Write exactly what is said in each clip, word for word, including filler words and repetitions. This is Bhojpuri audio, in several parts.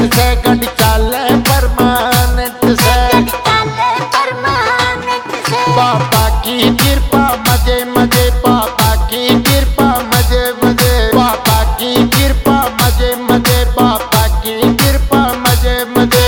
से गड चाले परमानेंट से बाबा की कृपा मजे मजे बाबा की कृपा मजे मजे बाबा की कृपा मजे मजे बाबा की कृपा मजे मजे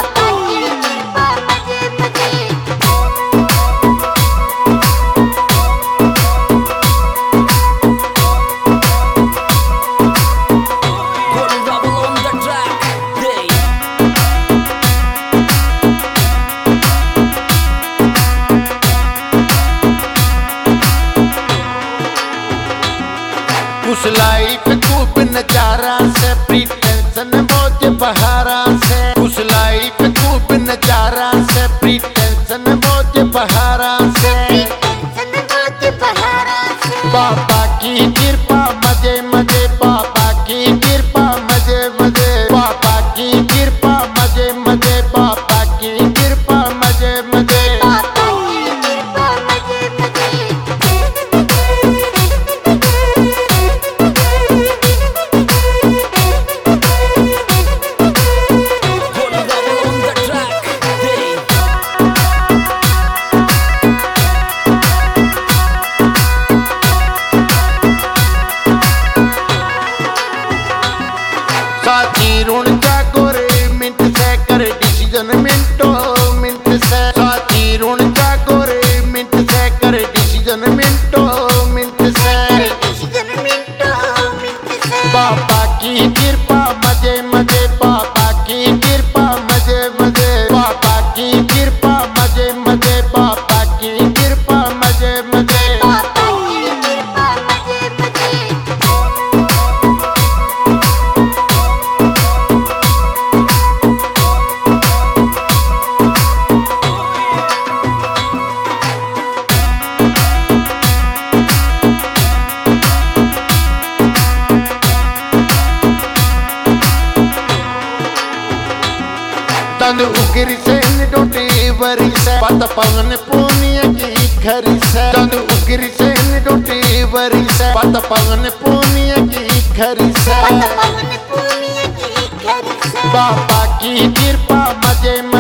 उस लाइफ खूब नजारा से फ्री टेंशन मौज बहारा से उस लाइफ खूब नजारा से फ्री टेंशन मौज बहारा से बाबा की कृपा मजे मजे बाबा की कृपा मजे मजे बाबा की कृपा मजे मजे बाबा की कृपा मजे मजे साथी ऋण जागो रे मिनट से कर डिसीजन मिनटो मिनट से साथी ऋण जागो रे मिनट से कर डिसीजन मिनटो मिनट से बाबा की कृपा मजे मजे बाबा की कृपा मजे मजे बाबा की कृपा मजे मजे बाबा की कृपा मजे मजे तन उगरी से डोटी वरी से पत पवन पूनिया की खरी से तन उगरी से डोटी वरी से पत पवन पूनिया की खरी से बाबा की कृपा मजे